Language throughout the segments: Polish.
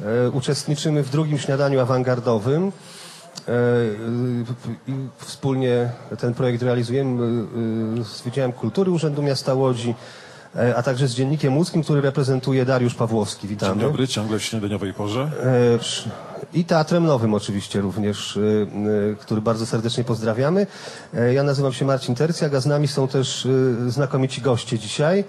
Uczestniczymy w drugim śniadaniu awangardowym i wspólnie ten projekt realizujemy z Wydziałem Kultury Urzędu Miasta Łodzi, a także z Dziennikiem Łódzkim, który reprezentuje Dariusz Pawłowski. Witamy. Dzień dobry, ciągle w śniadaniowej porze. I Teatrem Nowym oczywiście również, który bardzo serdecznie pozdrawiamy. Ja nazywam się Marcin Tercjak, a z nami są też znakomici goście dzisiaj,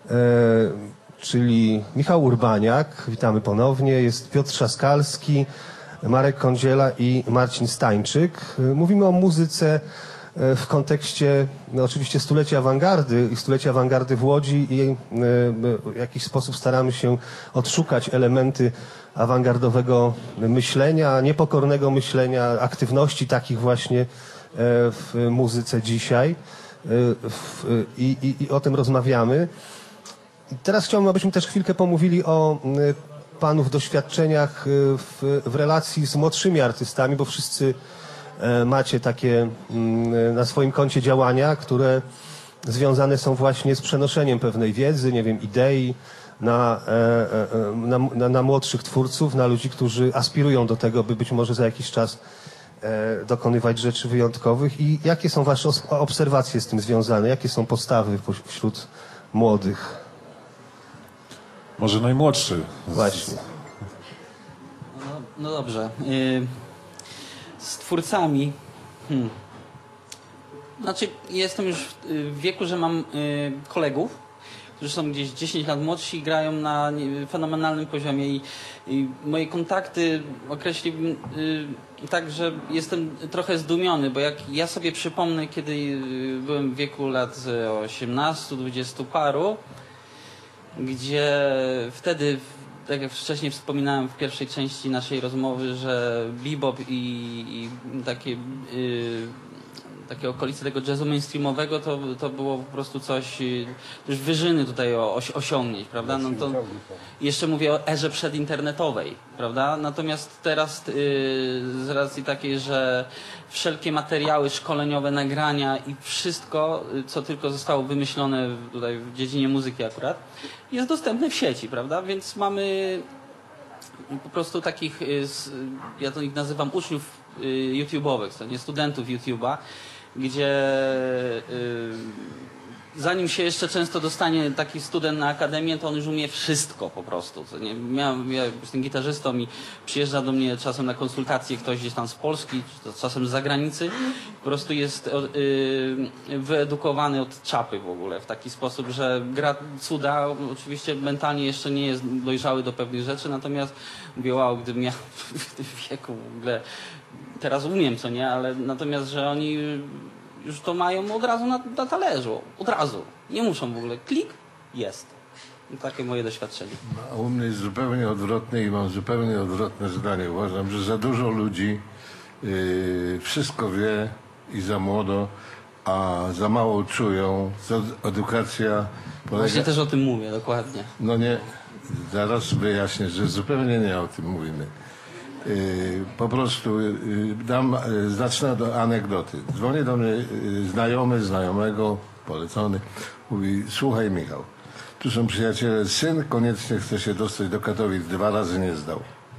czyli Michał Urbaniak, witamy ponownie, jest Piotr Trzaskalski, Marek Kądziela i Marcin Stańczyk. Mówimy o muzyce w kontekście oczywiście stulecia awangardy i stulecia awangardy w Łodzi i w jakiś sposób staramy się odszukać elementy awangardowego myślenia, niepokornego myślenia, aktywności takich właśnie w muzyce dzisiaj i o tym rozmawiamy. Teraz chciałbym, abyśmy też chwilkę pomówili o panów doświadczeniach w relacji z młodszymi artystami, bo wszyscy macie takie na swoim koncie działania, które związane są właśnie z przenoszeniem pewnej wiedzy, nie wiem, idei na młodszych twórców, na ludzi, którzy aspirują do tego, by być może za jakiś czas dokonywać rzeczy wyjątkowych. I jakie są wasze obserwacje z tym związane? Jakie są postawy wśród młodych? Może najmłodszy. Właśnie. No dobrze. Z twórcami. Znaczy, jestem już w wieku, że mam kolegów, którzy są gdzieś 10 lat młodsi i grają na fenomenalnym poziomie i moje kontakty określiłbym tak, że jestem trochę zdumiony, bo jak ja sobie przypomnę, kiedy byłem w wieku lat 18-20 paru, gdzie wtedy, tak jak wcześniej wspominałem w pierwszej części naszej rozmowy, że bebop i takie okolice tego jazzu mainstreamowego to było po prostu coś, już wyżyny tutaj osiągnięć, prawda? No to jeszcze mówię o erze przedinternetowej, prawda? Natomiast teraz z racji takiej, że wszelkie materiały szkoleniowe, nagrania i wszystko, co tylko zostało wymyślone tutaj w dziedzinie muzyki akurat, jest dostępne w sieci, prawda? Więc mamy po prostu takich, ja to ich nazywam uczniów YouTube'owych, to nie studentów YouTube'a, gdzie zanim się jeszcze często dostanie taki student na akademię, to on już umie wszystko po prostu. Ja jestem gitarzystą i przyjeżdża do mnie czasem na konsultacje ktoś gdzieś tam z Polski, czasem z zagranicy. Po prostu jest wyedukowany od czapy w ogóle w taki sposób, że gra cuda. Oczywiście mentalnie jeszcze nie jest dojrzały do pewnych rzeczy, natomiast mówię, wow, gdybym ja w tym wieku w ogóle teraz umiem, co nie, ale natomiast, że oni już to mają od razu na talerzu. Od razu. Nie muszą w ogóle. Klik, jest. I takie moje doświadczenie. A u mnie jest zupełnie odwrotne i mam zupełnie odwrotne zdanie. Uważam, że za dużo ludzi wszystko wie i za młodo, a za mało czują. Edukacja polega... Właśnie też o tym mówię, dokładnie. No nie, zaraz wyjaśnię, że zupełnie nie o tym mówimy. Po prostu zacznę od anegdoty. Dzwoni do mnie znajomego, polecony, mówi: słuchaj Michał, tu są przyjaciele, syn koniecznie chce się dostać do Katowic, 2 razy nie zdał.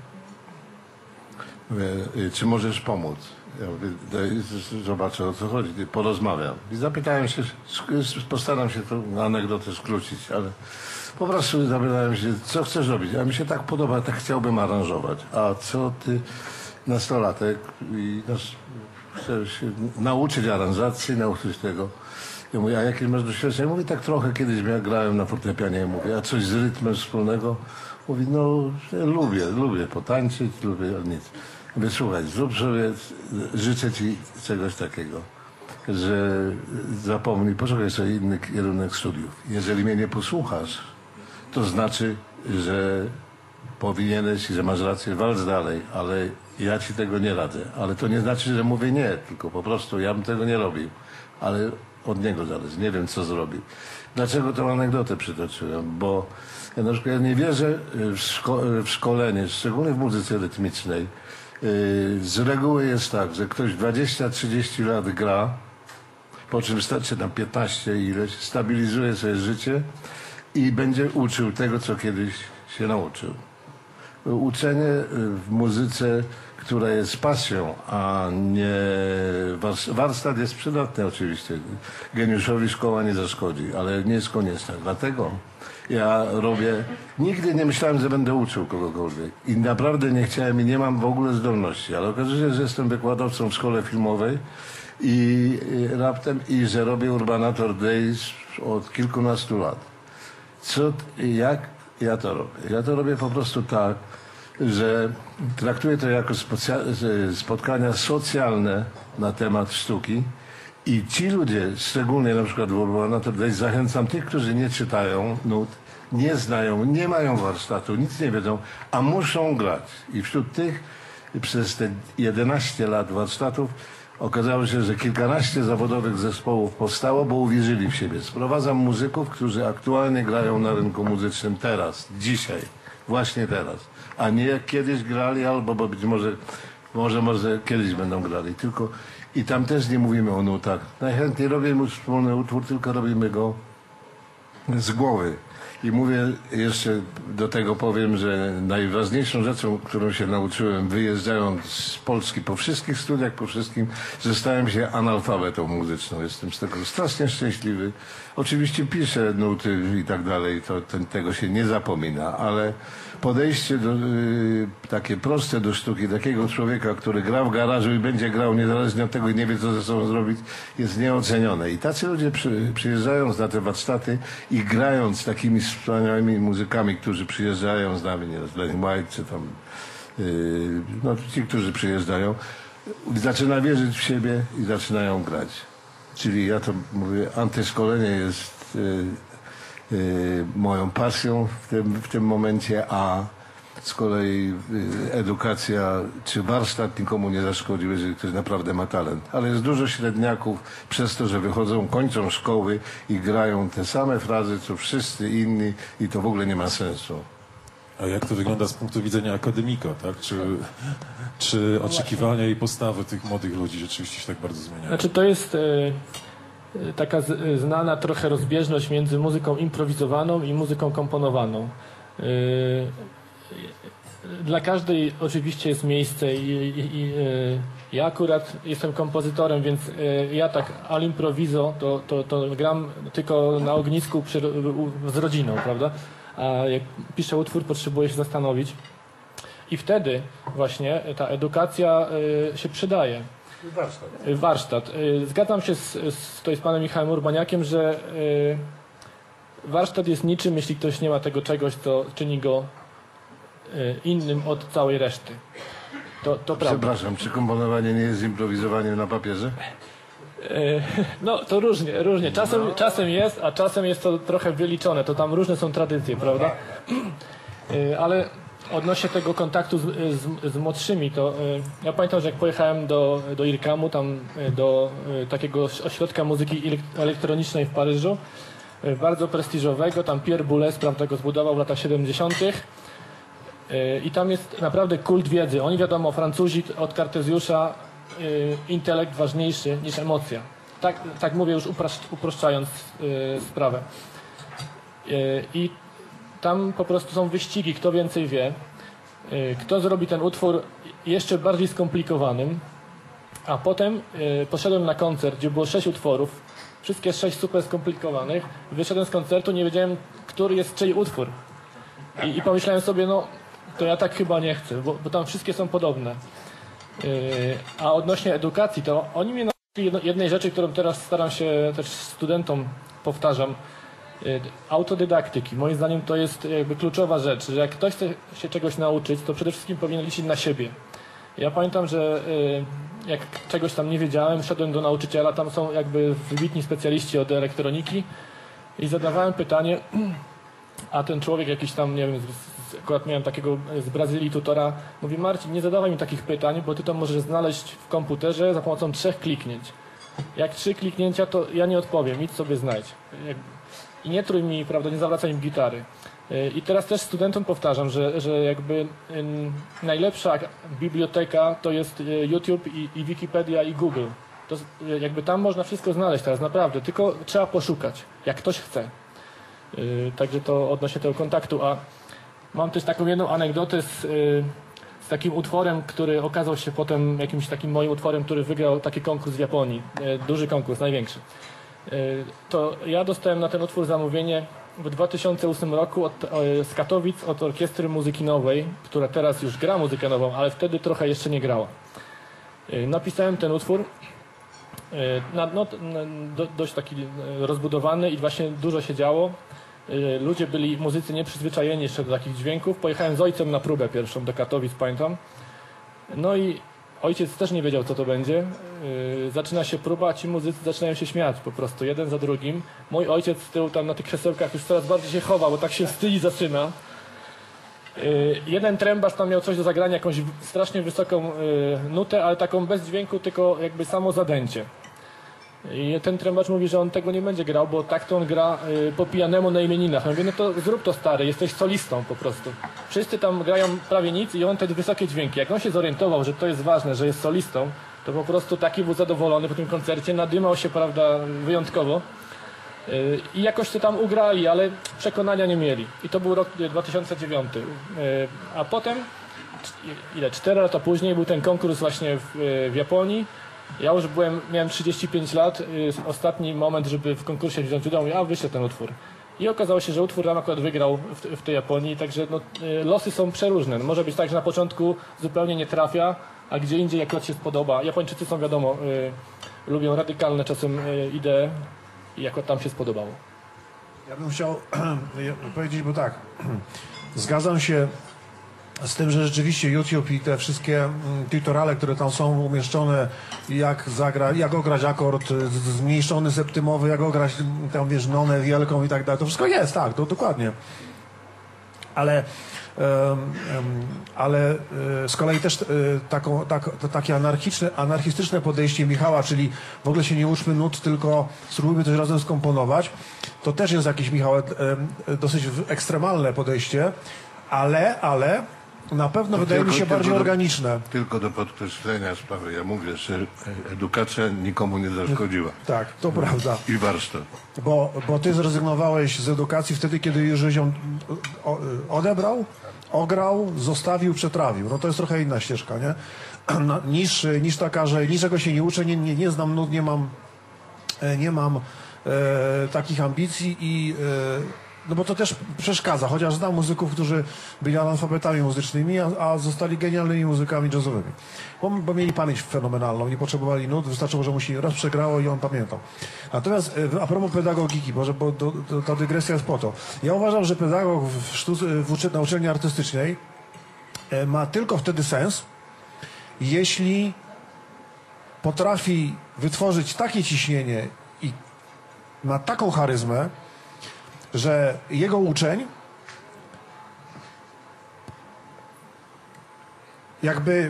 Mówię, czy możesz pomóc? Ja mówię, zobaczę o co chodzi, porozmawiam. I zapytałem się, postaram się tę anegdotę skrócić, ale po prostu zapytałem się, co chcesz robić? A mi się tak podoba, tak chciałbym aranżować. A co ty, nastolatek, i chcę się nauczyć aranżacji, nauczyć tego. Ja mówię, a jakie masz doświadczenie? Mówi, tak trochę kiedyś grałem na fortepianie. Mówię, a coś z rytmem wspólnego? Mówi, no ja lubię potańczyć, lubię nic. Mówię, słuchaj, zrób sobie, życzę ci czegoś takiego, że zapomnij, poszukaj sobie inny kierunek studiów. Jeżeli mnie nie posłuchasz, to znaczy, że powinieneś i że masz rację, walcz dalej, ale ja ci tego nie radzę. Ale to nie znaczy, że mówię nie, tylko po prostu ja bym tego nie robił. Ale od niego zależy, nie wiem co zrobił. Dlaczego tę anegdotę przytoczyłem? Bo ja na przykład nie wierzę w szkolenie, szczególnie w muzyce rytmicznej. Z reguły jest tak, że ktoś 20-30 lat gra, po czym starczy na 15 ileś, stabilizuje sobie życie i będzie uczył tego, co kiedyś się nauczył. uczenie w muzyce, która jest pasją, a nie... Warsztat jest przydatny oczywiście. Geniuszowi szkoła nie zaszkodzi, ale nie jest konieczna. Dlatego ja robię... Nigdy nie myślałem, że będę uczył kogokolwiek. I naprawdę nie chciałem i nie mam w ogóle zdolności. Ale okazuje się, że jestem wykładowcą w szkole filmowej i raptem, i że robię Urbanator Days od kilkunastu lat. Jak ja to robię? Ja to robię po prostu tak, że traktuję to jako spotkania socjalne na temat sztuki i ci ludzie, szczególnie na przykład w Urbanator Days, zachęcam tych, którzy nie czytają nut, nie znają, nie mają warsztatu, nic nie wiedzą, a muszą grać. I wśród tych przez te 11 lat warsztatów okazało się, że kilkanaście zawodowych zespołów powstało, bo uwierzyli w siebie. Sprowadzam muzyków, którzy aktualnie grają na rynku muzycznym teraz, dzisiaj, właśnie teraz. A nie jak kiedyś grali, albo bo być może kiedyś będą grali. Tylko i tam też nie mówimy o nutach. Najchętniej robimy wspólny utwór, tylko robimy go z głowy. I mówię jeszcze, do tego powiem, że najważniejszą rzeczą, którą się nauczyłem wyjeżdżając z Polski po wszystkich studiach, po wszystkim, że stałem się analfabetą muzyczną. Jestem z tego strasznie szczęśliwy. Oczywiście piszę nuty i tak dalej, tego się nie zapomina, ale podejście takie proste do sztuki, takiego człowieka, który gra w garażu i będzie grał niezależnie od tego i nie wie, co ze sobą zrobić, jest nieocenione. I tacy ludzie przyjeżdżając na te warsztaty i grając z takimi wspaniałymi muzykami, którzy przyjeżdżają z nami, nie wiem, z Lenny White, czy tam, no ci, którzy przyjeżdżają, zaczyna wierzyć w siebie i zaczynają grać. Czyli ja to mówię, antyszkolenie jest moją pasją w tym momencie, a z kolei edukacja czy warsztat nikomu nie zaszkodzi, jeżeli ktoś naprawdę ma talent. Ale jest dużo średniaków przez to, że wychodzą, kończą szkoły i grają te same frazy, co wszyscy inni i to w ogóle nie ma sensu. A jak to wygląda z punktu widzenia akademika, tak? Czy oczekiwania i postawy tych młodych ludzi rzeczywiście się tak bardzo zmieniają? Znaczy to jest taka znana trochę rozbieżność między muzyką improwizowaną i muzyką komponowaną. Dla każdej oczywiście jest miejsce i ja akurat jestem kompozytorem, więc ja tak al improviso to gram tylko na ognisku z rodziną, prawda? A jak piszę utwór, potrzebuję się zastanowić i wtedy właśnie ta edukacja się przydaje. Warsztat. Zgadzam się z panem Michałem Urbaniakiem, że warsztat jest niczym, jeśli ktoś nie ma tego czegoś, co czyni go innym od całej reszty. To prawda. Przepraszam, czy komponowanie nie jest improwizowaniem na papierze? No to różnie. Czasem jest, a czasem jest to trochę wyliczone. To tam różne są tradycje, prawda? Ale odnośnie tego kontaktu z młodszymi, to ja pamiętam, że jak pojechałem do IRCAM-u, tam do takiego ośrodka muzyki elektronicznej w Paryżu, bardzo prestiżowego, tam Pierre Boulez, prawda, go zbudował w latach 70. I tam jest naprawdę kult wiedzy. Oni, wiadomo, Francuzi od Kartezjusza, intelekt ważniejszy niż emocja. Tak mówię już uproszczając sprawę. I tam po prostu są wyścigi, kto więcej wie, kto zrobi ten utwór jeszcze bardziej skomplikowanym, a potem poszedłem na koncert, gdzie było 6 utworów, wszystkie 6 super skomplikowanych, wyszedłem z koncertu, nie wiedziałem, który jest czyj utwór. I pomyślałem sobie, no to ja tak chyba nie chcę, bo tam wszystkie są podobne. A odnośnie edukacji, to oni mnie nauczyli jednej rzeczy, którą teraz staram się też studentom powtarzam, autodydaktyki. Moim zdaniem to jest jakby kluczowa rzecz, że jak ktoś chce się czegoś nauczyć, to przede wszystkim powinien liczyć na siebie. Ja pamiętam, że jak czegoś tam nie wiedziałem, szedłem do nauczyciela, tam są jakby wybitni specjaliści od elektroniki i zadawałem pytanie, a ten człowiek jakiś tam, nie wiem, akurat miałem takiego z Brazylii tutora, mówi: Marcin, nie zadawaj mi takich pytań, bo ty to możesz znaleźć w komputerze za pomocą 3 kliknięć. Jak 3 kliknięcia, to ja nie odpowiem, idź sobie znajdź. I nie trój mi, prawda, nie zawracaj mi gitary. I teraz też studentom powtarzam, że jakby najlepsza biblioteka to jest YouTube i Wikipedia i Google. To jakby tam można wszystko znaleźć teraz, naprawdę, tylko trzeba poszukać, jak ktoś chce. Także to odnośnie tego kontaktu. A Mam też taką jedną anegdotę z takim utworem, który okazał się potem jakimś takim moim utworem, który wygrał taki konkurs w Japonii. Duży konkurs, największy. To ja dostałem na ten utwór zamówienie w 2008 roku z Katowic od Orkiestry Muzyki Nowej, która teraz już gra muzykę nową, ale wtedy trochę jeszcze nie grała. Napisałem ten utwór, dość taki rozbudowany i właśnie dużo się działo. Ludzie byli, muzycy nieprzyzwyczajeni jeszcze do takich dźwięków. Pojechałem z ojcem na próbę pierwszą do Katowic, pamiętam. No i ojciec też nie wiedział, co to będzie. Zaczyna się próba, a ci muzycy zaczynają się śmiać po prostu, jeden za drugim. Mój ojciec z tyłu tam na tych krzesełkach już coraz bardziej się chowa, bo tak się wstydzi, zaczyna. Jeden trębacz tam miał coś do zagrania, jakąś strasznie wysoką nutę, ale taką bez dźwięku, tylko jakby samo zadęcie. I ten trębacz mówi, że on tego nie będzie grał, bo tak to on gra po pijanemu na imieninach. Ja mówię, no to zrób to, stary, jesteś solistą po prostu. Wszyscy tam grają prawie nic i on te wysokie dźwięki. Jak on się zorientował, że to jest ważne, że jest solistą, to po prostu taki był zadowolony po tym koncercie, nadymał się, prawda, wyjątkowo. I jakoś to tam ugrali, ale przekonania nie mieli. I to był rok 2009. A potem, 4 lata później był ten konkurs właśnie w Japonii. Ja już miałem 35 lat, ostatni moment, żeby w konkursie wziąć udział, ja wyślę ten utwór. I okazało się, że utwór nam akurat wygrał w tej Japonii, także no, losy są przeróżne. No, może być tak, że na początku zupełnie nie trafia, a gdzie indziej akurat się spodoba. Japończycy są, wiadomo, lubią radykalne czasem idee i akurat tam się spodobało. Ja bym chciał powiedzieć, bo tak, zgadzam się z tym, że rzeczywiście YouTube i te wszystkie tutoriale, które tam są umieszczone, jak ograć akord zmniejszony septymowy, jak ograć tam, wiesz, nonę wielką i tak dalej, to wszystko jest, tak, to dokładnie. Ale z kolei też takie anarchistyczne podejście Michała, czyli w ogóle się nie uczmy nut, tylko spróbujmy coś razem skomponować, to też jest jakieś, Michał, dosyć ekstremalne podejście, ale na pewno wydaje mi się bardziej organiczne. Tylko do podkreślenia sprawy, ja mówię, że edukacja nikomu nie zaszkodziła. Tak, to prawda. I warsztat. Bo ty zrezygnowałeś z edukacji wtedy, kiedy już ją odebrał, ograł, zostawił, przetrawił. No to jest trochę inna ścieżka, nie? Niż taka, że niczego się nie uczę, nie znam nut, nie mam takich ambicji i no bo to też przeszkadza, chociaż znam muzyków, którzy byli analfabetami muzycznymi, a zostali genialnymi muzykami jazzowymi. Bo mieli pamięć fenomenalną, nie potrzebowali nut, wystarczyło, że mu się raz przegrało i on pamiętał. Natomiast a propos pedagogiki, bo ta dygresja jest po to. Ja uważam, że pedagog na uczelni artystycznej ma tylko wtedy sens, jeśli potrafi wytworzyć takie ciśnienie i ma taką charyzmę, że jego uczeń jakby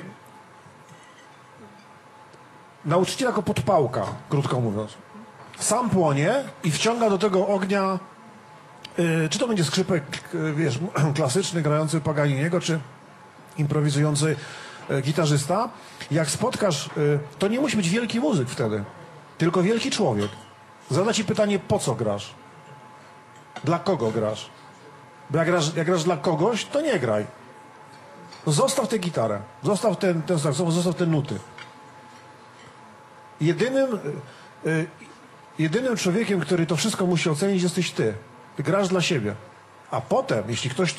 nauczyciel jako podpałka, krótko mówiąc, sam płonie i wciąga do tego ognia, czy to będzie skrzypek, wiesz, klasyczny, grający Paganiniego, czy improwizujący gitarzysta. Jak spotkasz, to nie musi być wielki muzyk wtedy, tylko wielki człowiek. Zada ci pytanie, po co grasz? Dla kogo grasz? Bo jak grasz dla kogoś, to nie graj. No zostaw tę gitarę, zostaw ten saksofon, zostaw te nuty. Jedynym człowiekiem, który to wszystko musi ocenić, jesteś ty. Ty grasz dla siebie. A potem, jeśli ktoś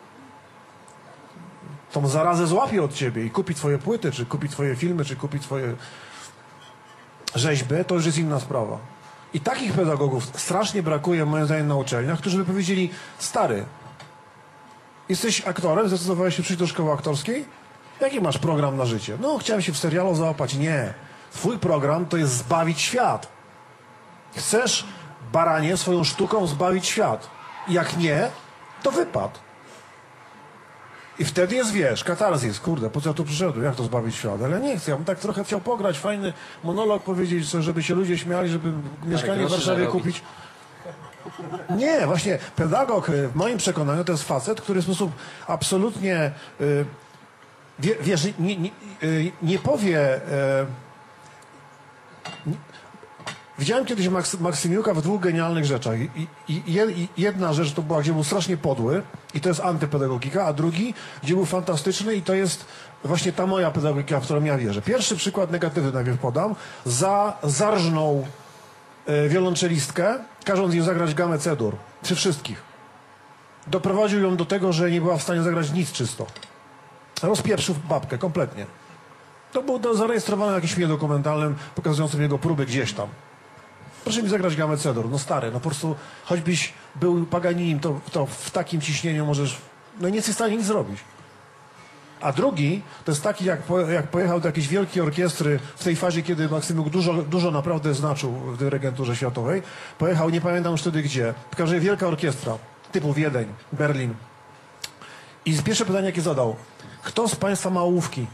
tą zarazę złapie od ciebie i kupi twoje płyty, czy kupi twoje filmy, czy kupi twoje rzeźby, to już jest inna sprawa. I takich pedagogów strasznie brakuje, moim zdaniem, na uczelniach, którzy by powiedzieli, stary, jesteś aktorem, zdecydowałeś się przyjść do szkoły aktorskiej? Jaki masz program na życie? No, chciałem się w serialu załapać. Nie. Twój program to jest zbawić świat. Chcesz, baranie, swoją sztuką zbawić świat. I jak nie, to wypad. I wtedy jest, wiesz, katarzis, kurde, po co ja tu przyszedłem, jak to zbawić świat? Ale nie chcę, ja bym tak trochę chciał pograć, fajny monolog powiedzieć, żeby się ludzie śmiali, żeby mieszkanie w Warszawie kupić. Nie, właśnie pedagog w moim przekonaniu to jest facet, który w sposób absolutnie, wiesz, nie powie, Widziałem kiedyś Maksymiuka w dwóch genialnych rzeczach. I jedna rzecz to była, gdzie był strasznie podły i to jest antypedagogika, a drugi, gdzie był fantastyczny i to jest właśnie ta moja pedagogika, w którą ja wierzę. Pierwszy przykład negatywny najpierw podam. Zarżnął wiolonczelistkę, każąc jej zagrać gamę C-dur. Przy wszystkich. Doprowadził ją do tego, że nie była w stanie zagrać nic czysto. Rozpieprzył babkę kompletnie. To było zarejestrowane w jakimś filmie dokumentalnym pokazującym jego próby gdzieś tam. Proszę mi zagrać gamę C-dur. No stary, no po prostu choćbyś był Paganinim, to w takim ciśnieniu możesz... No nie jesteś w stanie nic zrobić. A drugi to jest taki, jak pojechał do jakiejś wielkiej orkiestry w tej fazie, kiedy Maksymiuk dużo naprawdę znaczył w dyrygenturze światowej. Pojechał, nie pamiętam już wtedy gdzie. W każdym razie wielka orkiestra, typu Wiedeń, Berlin. I pierwsze pytanie, jakie zadał. Kto z Państwa ma ołówki?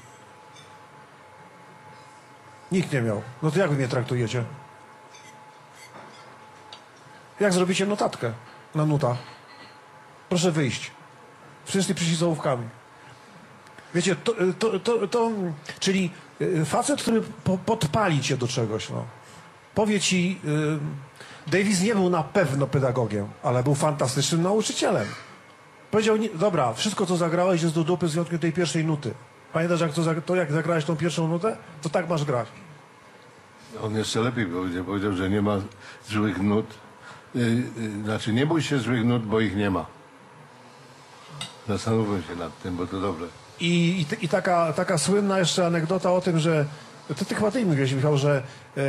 Nikt nie miał. No to jak wy mnie traktujecie? Jak zrobicie notatkę na nutach? Proszę wyjść. Wszyscy przyszli z ołówkami. Wiecie, czyli facet, który podpali cię do czegoś, no. Powie ci, Davis nie był na pewno pedagogiem, ale był fantastycznym nauczycielem. Powiedział, dobra, wszystko co zagrałeś jest do dupy z wyjątkiem tej pierwszej nuty. Pamiętasz, jak zagrałeś tą pierwszą nutę? To tak masz grać. On jeszcze lepiej powiedział, że nie ma złych nut. Znaczy, nie bój się złych nut, bo ich nie ma. Zastanówmy się nad tym, bo to dobre. I taka słynna jeszcze anegdota o tym, że ty chyba ty mówiłeś, Michał, że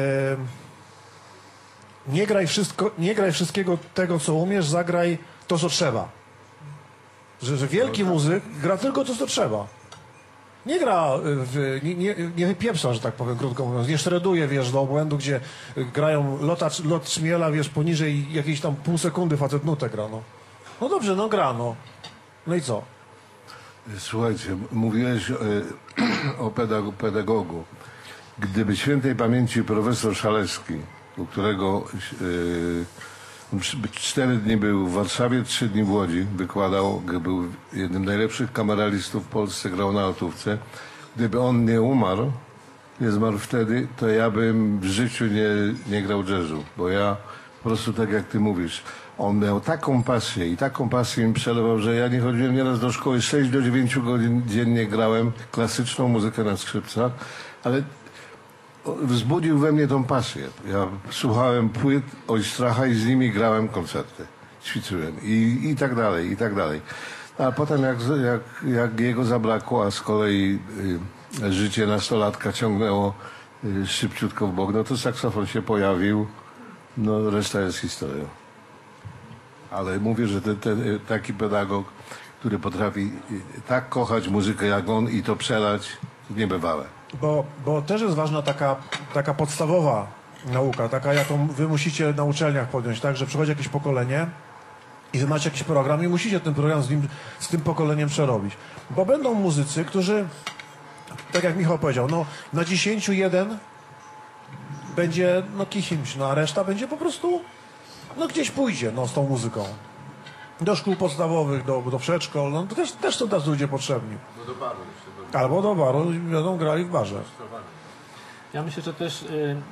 nie graj wszystkiego tego, co umiesz, zagraj to, co trzeba. Że wielki muzyk gra tylko to, co trzeba. Nie gra, nie wypieprza, że tak powiem, krótko mówiąc. Nie szreduje, wiesz, do obłędu, gdzie grają lot Szmiela, wiesz, poniżej jakiejś tam pół sekundy facet nutę gra, no. No dobrze, no gra, no. No i co? Słuchajcie, mówiłeś o pedagogu. Gdyby świętej pamięci profesor Szalewski, u którego 4 dni był w Warszawie, 3 dni w Łodzi, wykładał, był jednym z najlepszych kameralistów w Polsce, grał na altówce. Gdyby on nie umarł, nie zmarł wtedy, to ja bym w życiu nie grał jazzu, bo ja po prostu tak jak ty mówisz, on miał taką pasję i taką pasję mi przelewał, że ja nie chodziłem nieraz do szkoły, 6 do 9 godzin dziennie grałem klasyczną muzykę na skrzypcach, ale wzbudził we mnie tą pasję. Ja słuchałem płyt Oistracha i z nimi grałem koncerty, ćwiczyłem i tak dalej, i tak dalej. A potem jak jego zabrakło, a z kolei życie nastolatka ciągnęło szybciutko w bok, no to saksofon się pojawił, no reszta jest historią. Ale mówię, że taki pedagog, który potrafi tak kochać muzykę jak on i to przelać, niebywałe. Bo też jest ważna taka podstawowa nauka, taka jaką wy musicie na uczelniach podjąć, tak, że przychodzi jakieś pokolenie i wy macie jakiś program i musicie ten program z tym pokoleniem przerobić. Bo będą muzycy, którzy, tak jak Michał powiedział, no na 10 jeden będzie no kimś, no a reszta będzie po prostu no gdzieś pójdzie no z tą muzyką. Do szkół podstawowych, do przedszkol, no to też są tacy ludzie potrzebni. Albo do baru, będą grali w barze. Ja myślę, że też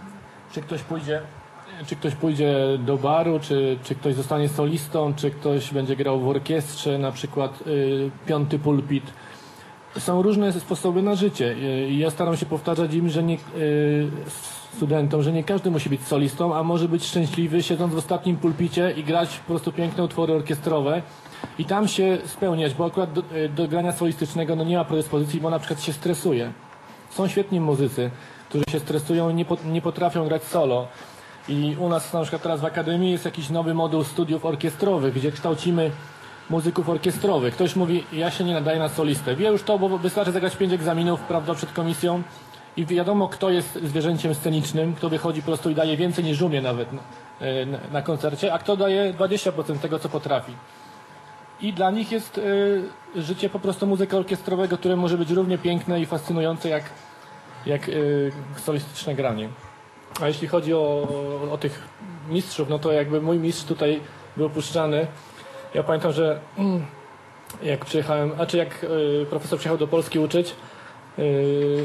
czy ktoś pójdzie do baru, czy ktoś zostanie solistą, czy ktoś będzie grał w orkiestrze, na przykład 5. pulpit. Są różne sposoby na życie. I ja staram się powtarzać im, że studentom, że nie każdy musi być solistą, a może być szczęśliwy, siedząc w ostatnim pulpicie i grać po prostu piękne utwory orkiestrowe i tam się spełniać, bo akurat do grania solistycznego no nie ma predyspozycji, bo na przykład się stresuje. Są świetni muzycy, którzy się stresują i nie potrafią grać solo. I u nas na przykład teraz w Akademii jest jakiś nowy moduł studiów orkiestrowych, gdzie kształcimy muzyków orkiestrowych. Ktoś mówi, ja się nie nadaję na solistę. Wie już to, bo wystarczy zagrać 5 egzaminów, prawda, przed komisją i wiadomo, kto jest zwierzęciem scenicznym, kto wychodzi po prostu i daje więcej niż umie nawet na koncercie, a kto daje 20% tego, co potrafi. I dla nich jest życie po prostu muzyka orkiestrowego, które może być równie piękne i fascynujące jak solistyczne granie. A jeśli chodzi o tych mistrzów, no to jakby mój mistrz tutaj był puszczany. Ja pamiętam, że jak przyjechałem, jak profesor przyjechał do Polski uczyć,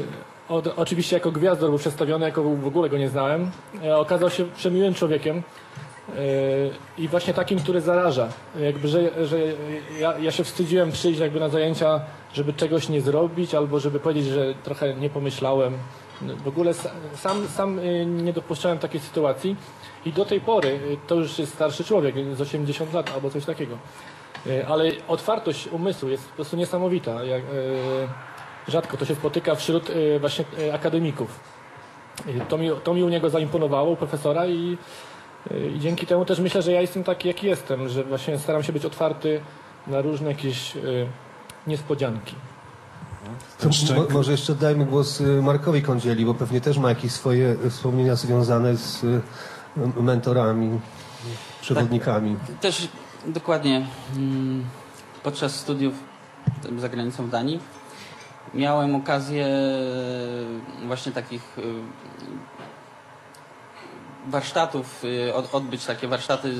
oczywiście jako gwiazdor był przedstawiony, jako w ogóle go nie znałem. Okazał się przemiłym człowiekiem i właśnie takim, który zaraża. Jakby, że ja się wstydziłem przyjść jakby na zajęcia, żeby czegoś nie zrobić, albo żeby powiedzieć, że trochę nie pomyślałem. W ogóle sam nie dopuszczałem takiej sytuacji i do tej pory, to już jest starszy człowiek, z 80 lat albo coś takiego, ale otwartość umysłu jest po prostu niesamowita. Rzadko to się spotyka wśród właśnie akademików. To mi u niego zaimponowało, u profesora i dzięki temu też myślę, że ja jestem taki, jaki jestem, że właśnie staram się być otwarty na różne jakieś niespodzianki. To może jeszcze oddajmy głos Markowi Kądzieli, bo pewnie też ma jakieś swoje wspomnienia związane z mentorami, przewodnikami. Też dokładnie podczas studiów za granicą w Danii miałem okazję właśnie takich warsztatów, odbyć takie warsztaty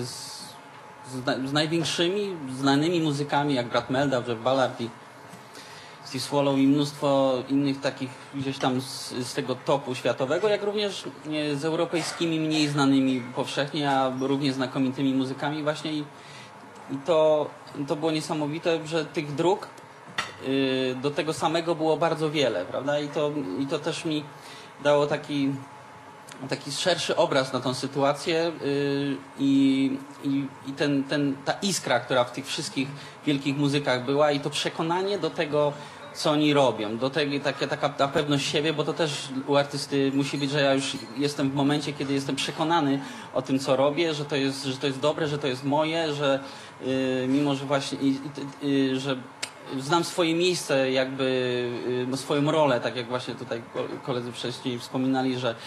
z największymi, znanymi muzykami, jak Brad Meldau, Jeff Ballard i Steve Swallow i mnóstwo innych takich gdzieś tam z tego topu światowego, jak również z europejskimi, mniej znanymi powszechnie, a równie znakomitymi muzykami właśnie i to było niesamowite, że tych dróg do tego samego było bardzo wiele, prawda? I to też mi dało taki szerszy obraz na tą sytuację i ta iskra, która w tych wszystkich wielkich muzykach była i to przekonanie do tego, co oni robią, do tego taka ta pewność siebie, bo to też u artysty musi być, że ja już jestem w momencie, kiedy jestem przekonany o tym, co robię, że to jest dobre, że to jest moje, że mimo, że właśnie że znam swoje miejsce, jakby swoją rolę, tak jak właśnie tutaj koledzy wcześniej wspominali, że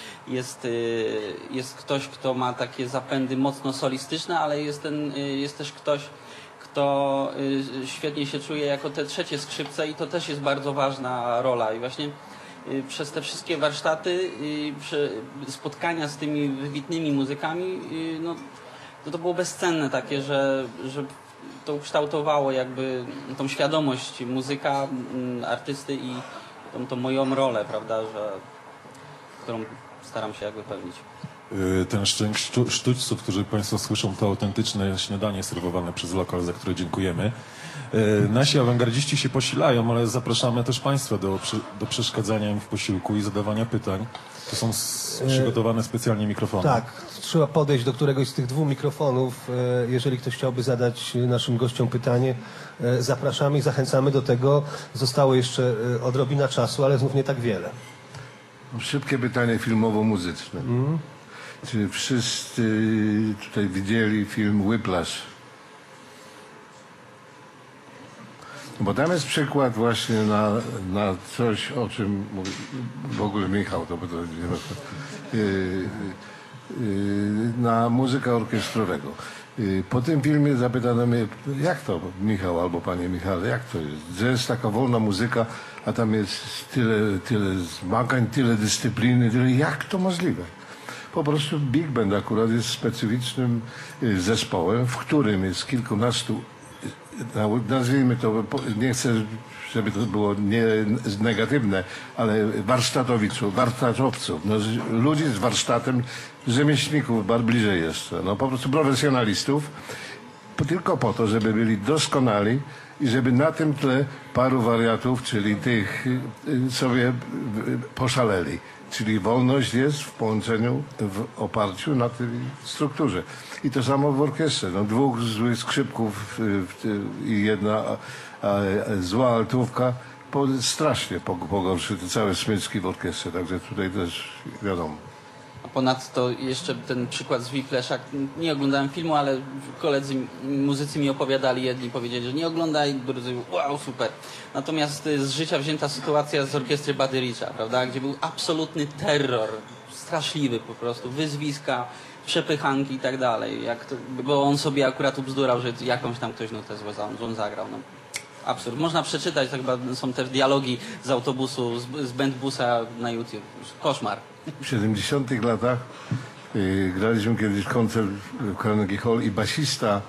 jest ktoś, kto ma takie zapędy mocno solistyczne, ale jest też ktoś, kto świetnie się czuje jako te trzecie skrzypce i to też jest bardzo ważna rola. I właśnie przez te wszystkie warsztaty, spotkania z tymi wybitnymi muzykami, no, to było bezcenne takie, że to ukształtowało jakby tą świadomość muzyka, artysty i tą moją rolę, prawda, którą staram się jakby pełnić. Ten szczęk sztućców, którzy Państwo słyszą, to autentyczne śniadanie serwowane przez lokal, za które dziękujemy. Nasi awangardziści się posilają, ale zapraszamy też Państwa do przeszkadzania im w posiłku i zadawania pytań. To są przygotowane specjalnie mikrofony. Tak, trzeba podejść do któregoś z tych 2 mikrofonów. Jeżeli ktoś chciałby zadać naszym gościom pytanie, zapraszamy i zachęcamy do tego. Zostało jeszcze odrobina czasu, ale znów nie tak wiele. Szybkie pytanie filmowo-muzyczne. Czy wszyscy tutaj widzieli film Whiplash? Bo tam jest przykład właśnie na coś, o czym mówi w ogóle Michał, to na muzykę orkiestrowego. Po tym filmie zapytano mnie, jak to, Michał albo panie Michale, jak to jest? Że jest taka wolna muzyka, a tam jest tyle zmagań, tyle dyscypliny, jak to możliwe? Po prostu Big Band akurat jest specyficznym zespołem, w którym jest kilkunastu, nazwijmy to, nie chcę, żeby to było nie negatywne, ale warsztatowców, no, ludzi z warsztatem, rzemieślników, bliżej jeszcze, no po prostu profesjonalistów, tylko po to, żeby byli doskonali i żeby na tym tle paru wariatów, czyli tych sobie poszaleli. Czyli wolność jest w połączeniu, w oparciu na tej strukturze. I to samo w orkiestrze. No, 2 złych skrzypków i jedna zła altówka strasznie pogorszy te całe smyczki w orkiestrze. Także tutaj też wiadomo. A ponadto jeszcze ten przykład z Whiplasha, nie oglądałem filmu, ale koledzy muzycy mi opowiadali, jedni powiedzieli, że nie oglądaj, drudzy wow, super. Natomiast z życia wzięta sytuacja z orkiestry Buddy Richa, prawda, gdzie był absolutny terror, straszliwy po prostu, wyzwiska, przepychanki i tak dalej, bo on sobie akurat ubzdurał, że jakąś tam ktoś nutę złą zagrał. No. Absurd. Można przeczytać, tak chyba są też dialogi z autobusu, z bandbusa na YouTube. Koszmar. W 70 latach graliśmy kiedyś koncert w Carnegie Hall i basista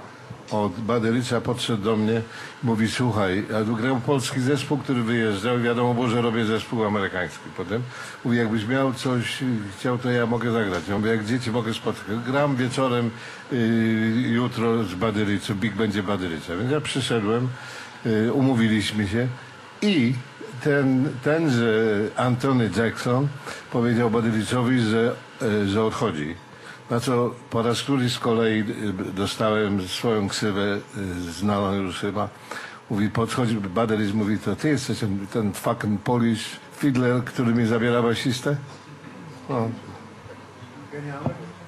od Badericza podszedł do mnie, mówi, słuchaj, ja tu grał polski zespół, który wyjeżdżał i wiadomo było, że robię zespół amerykański. Potem mówi, jakbyś miał coś, chciał, to ja mogę zagrać. Ja mówię, jak dzieci mogę spotkać. Gram wieczorem jutro z Badericą, Big będzie Badericza. Więc ja przyszedłem, umówiliśmy się i tenże Anthony Jackson powiedział Badericzowi, że odchodzi. Na co po raz któryś z kolei dostałem swoją ksywę znaną już chyba. Mówi, podchodzi Badericz, mówi, to ty jesteś ten fucking Polish fiddler, który mi zabiera basistę? No. Genialne.